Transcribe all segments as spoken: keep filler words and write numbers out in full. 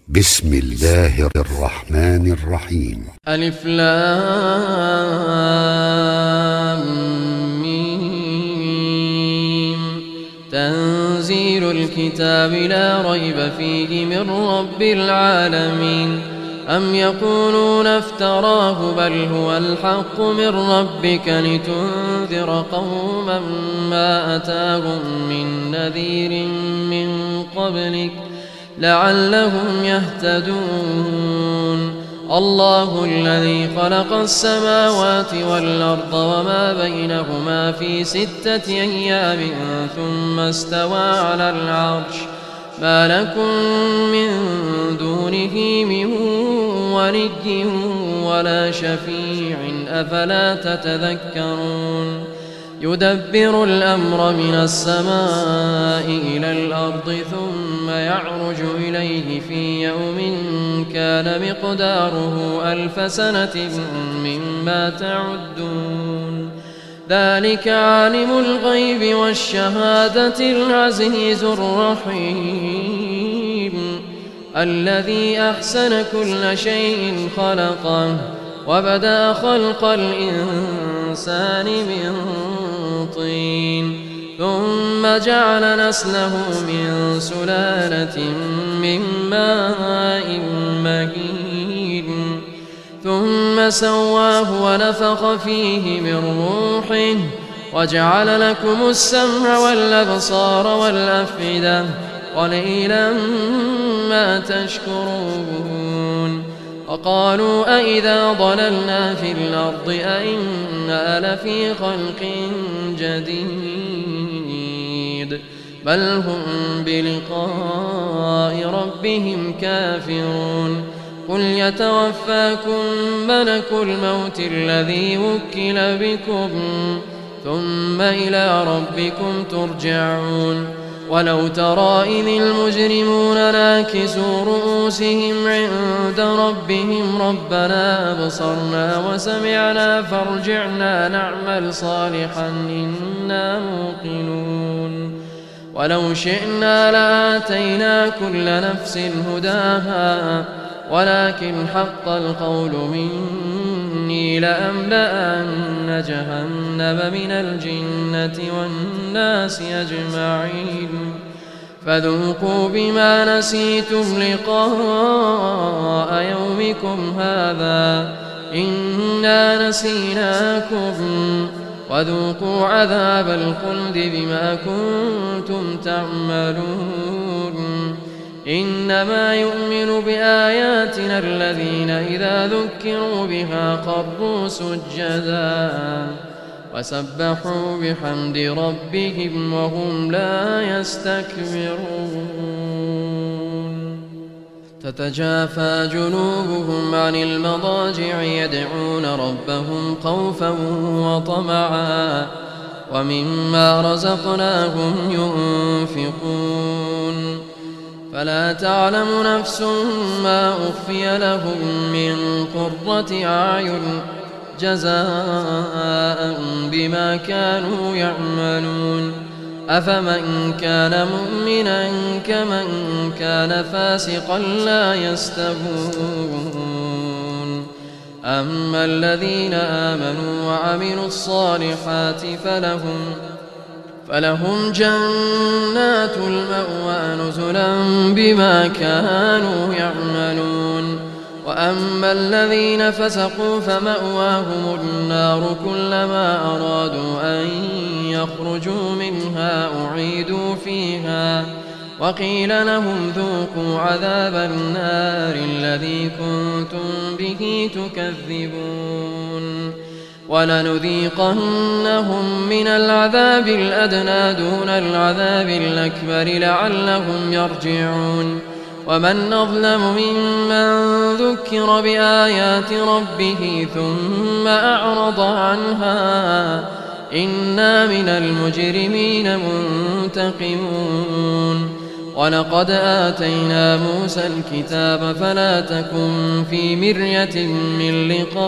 بسم الله الرحمن الرحيم. ألف لام ميم. تنزيل الكتاب لا ريب فيه من رب العالمين. أم يقولون افتراه بل هو الحق من ربك لتنذر قوما ما أتاهم من نذير من قبلك لعلهم يهتدون. الله الذي خلق السماوات والأرض وما بينهما في ستة أيام ثم استوى على العرش ما لكم من دونه من ولي ولا شفيع أفلا تتذكرون. يدبر الأمر من السماء إلى الأرض ثم يعرج إليه في يوم كان مقداره ألف سنة مما تعدون. ذلك عالم الغيب والشهادة العزيز الرحيم الذي أحسن كل شيء خلقه وبدأ خلق الإنسان من طين ثم جعل نسله من سلالة من ماء مهين ثم سواه ونفخ فيه من روحه وجعل لكم السمع والأبصار والأفئدة قليلا ما تشكرون. وقالوا أئذا ضللنا في الأرض أئنا لفي خلق جديد بل هم بلقاء ربهم كافرون. قل يتوفاكم ملك الموت الذي وكل بكم ثم إلى ربكم ترجعون. ولو ترى إذ المجرمون ناكسوا رؤوسهم عند ربهم ربنا أبصرنا وسمعنا فارجعنا نعمل صالحا إنا موقنون. ولو شئنا لآتينا كل نفس هداها ولكن حق القول مني لأملأن جهنم من الجنة والناس أجمعين. فذوقوا بما نسيتم لقاء يومكم هذا إنا نسيناكم وذوقوا عذاب الخلد بما كنتم تعملون. إنما يؤمن بآياتنا الذين إذا ذكروا بها خروا سجدا وسبحوا بحمد ربهم وهم لا يستكبرون. تتجافى جنوبهم عن المضاجع يدعون ربهم خوفا وطمعا ومما رزقناهم ينفقون. فلا تعلم نفس ما أخفي لهم من قرة أعين جزاء بما كانوا يعملون. أفمن كان مؤمنا كمن كان فاسقا لا يستوون. أما الذين آمنوا وعملوا الصالحات فلهم فلهم جنات المأوى نزلا بما كانوا يعملون. وأما الذين فسقوا فمأواهم النار كلما أرادوا أن يخرجوا منها أعيدوا فيها وقيل لهم ذوقوا عذاب النار الذي كنتم به تكذبون. ولنذيقنهم من العذاب الأدنى دون العذاب الأكبر لعلهم يرجعون. ومن أظلم ممن ذكر بآيات ربه ثم أعرض عنها إنا من المجرمين منتقمون. ولقد آتينا موسى الكتاب فلا تكن في مرية من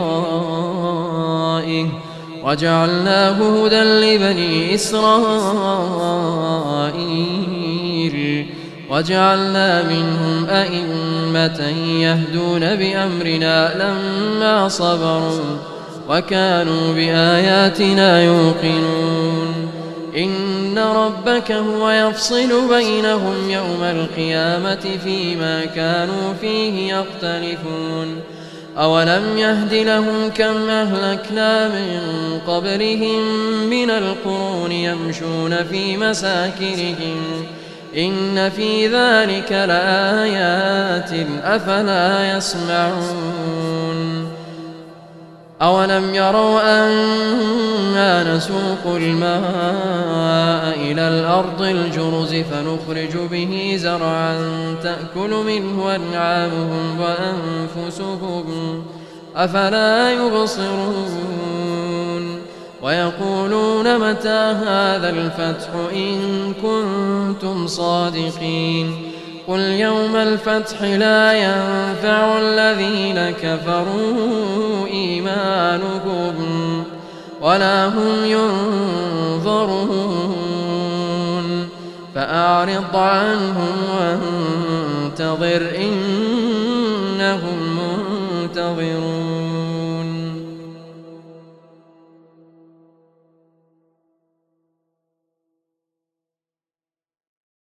لقائه وجعلناه هدى لبني إسرائيل وجعلنا منهم أئمة يهدون بأمرنا لما صبروا وكانوا بآياتنا يوقنون إن ربك هو يفصل بينهم يوم القيامة فيما كانوا فيه يختلفون أولم يهد لهم كم أهلكنا من قبلهم من القرون يمشون في مساكنهم إن في ذلك لآيات أفلا يسمعون أولم يروا أنا نسوق الماء إلى الأرض الجرز فنخرج به زرعا تأكل منه أنعامهم وأنفسهم أفلا يبصرون ويقولون متى هذا الفتح إن كنتم صادقين قل يوم الفتح لا ينفع الذين كفروا إيمانهم ولا هم ينظرون فأعرض عنهم وانتظر إنهم منتظرون